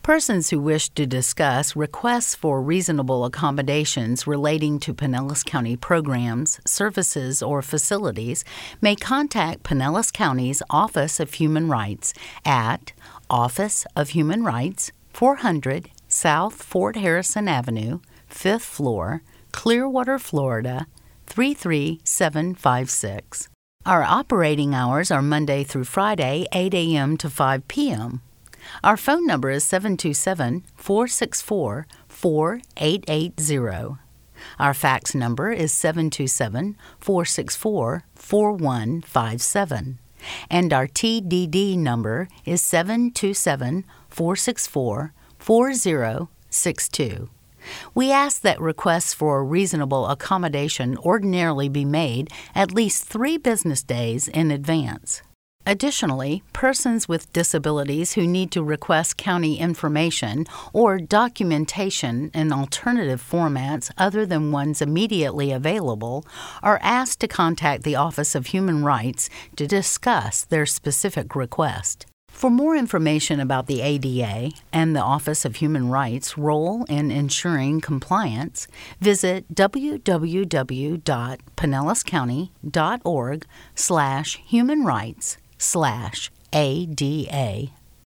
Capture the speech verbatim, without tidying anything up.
Persons who wish to discuss requests for reasonable accommodations relating to Pinellas County programs, services, or facilities may contact Pinellas County's Office of Human Rights at Office of Human Rights, four hundred South Fort Harrison Avenue, fifth floor, Clearwater, Florida, three three seven five six. Our operating hours are Monday through Friday, eight a.m. to five p.m. Our phone number is seven two seven, four six four, four eight eight zero. Our fax number is seven two seven, four six four, four one five seven. And our T D D number is seven two seven, four six four, four zero six two. We ask that requests for a reasonable accommodation ordinarily be made at least three business days in advance. Additionally, persons with disabilities who need to request county information or documentation in alternative formats other than ones immediately available are asked to contact the Office of Human Rights to discuss their specific request. For more information about the A D A and the Office of Human Rights' role in ensuring compliance, visit w w w dot pinellas county dot org slash human rights slash A D A.